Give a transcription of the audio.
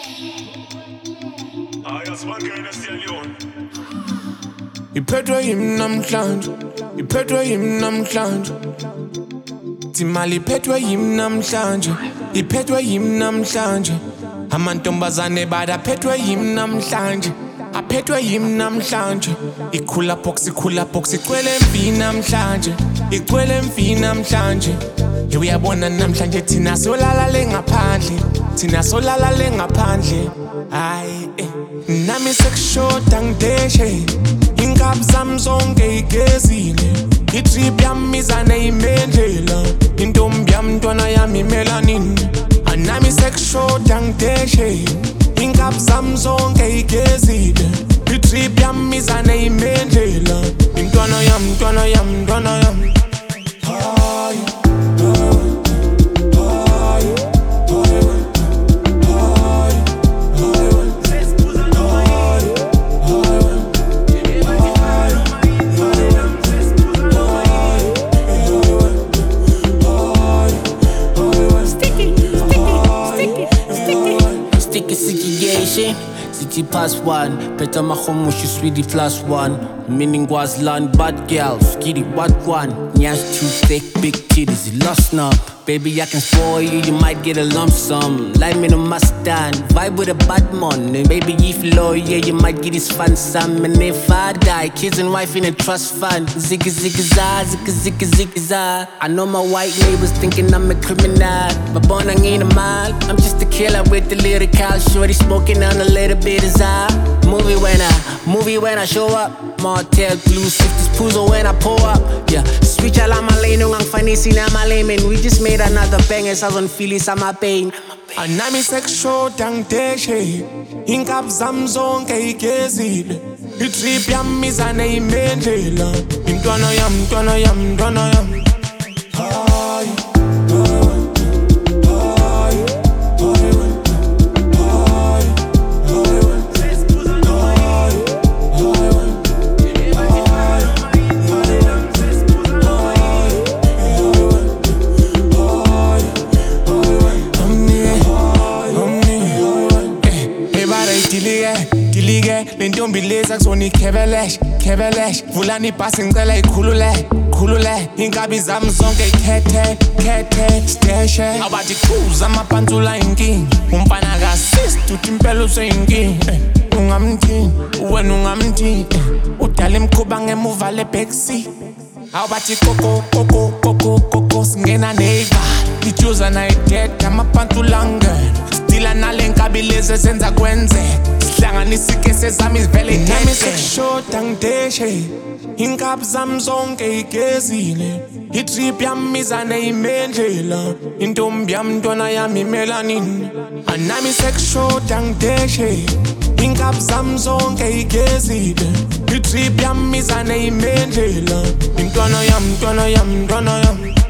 Iphethwe yimi namhlanje, iphethwe yimi namhlanje. Timali iphethwe yimi namhlanje, iphethwe yimi namhlanje. Amantombazane bada aphethwe yimi namhlanje, aphethwe yimi namhlanje. Ikhula box, igcwele mfi namhlanje, igcwele mfi namhlanje. Uyabona namhlanje thina solala le ngaphandle, thina solala le ngaphandle. Ay, nami sekushoda ngideshe, ingaphi zami zonke igezile. Itrip yami izane imendlela, intombi yami ntwana yami imelanini. Nami sekushoda ngideshe, ingaphi zami zonke igezile. Itrip yami izane imendlela, intwana yami, ntwana yami, ntwana yami. City past one, better my home she sweetie plus one. Meaning was land, bad girl, skitty what one. Nyash too thick, big titties, you lost now. Baby, I can spoil you, you might get a lump sum. Like me no Mustang, vibe with a bad man. Baby, if low, yeah, you might get this fun some. And if I die, kids and wife in a trust fund. Zigga zigga za, zigga zigga zigga za. I know my white neighbors thinking I'm a criminal, but born I ain't a mal. I'm just a killer with the lyrical shorty smoking on a little bit of za. Movie when I show up. Martell blue 60s puzo when I pull up. Yeah, switch ala maleno ngang fanisi na malemen. We just made another banger, so I don't feel it, I'm a pain. Nami sekushoda ngideshe, ingaphi zami zonke igezile. Itrip yami izane imendlela, intwana yami, ntwana yami, ntwana yami. Dilige, lentombi leza kuzona ikhebelesh, khebelesh. Vulani ibhasi ngicela ikhulule, inkabi zami zonke ikhethe, steshe. Abathi khuza amapantula inking, umfana kasist uthi impela useyinking. Ungamthini, wena ungamthini, udala imkhuba ngemuva le-backseat. Abathi koko, singena neiva, ijuza nayideda amapantula ngena. Stila nale nkabi lezi senza kwenzeka. Hlanganisa ikese zami zivele nami sekushoda ngideshe, ingaphi zami zonke igezile. Itrip yami izane imendlela, intombi yami ntwana yami imelanini. Nami sekushoda ngideshe, ingaphi zami zonke igezile. Itrip yami izane imendlela, intwana yami, ntwana yami, ntwana yami.